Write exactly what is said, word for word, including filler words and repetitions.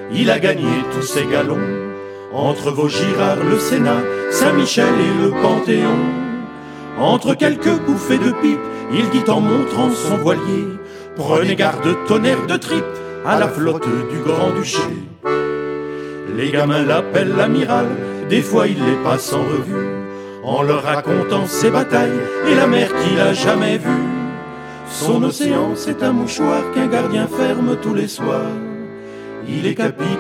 il a gagné tous ses galons. Entre Vaugirard, le Sénat, Saint-Michel et le Panthéon. Entre quelques bouffées de pipe, il dit en montrant son voilier: prenez garde, tonnerre de tripe, à la flotte du Grand-Duché. Les gamins l'appellent l'amiral, des fois il les passe en revue, en leur racontant ses batailles et la mer qu'il a jamais vue. Son océan, c'est un mouchoir qu'un gardien ferme tous les soirs. Il est capitaine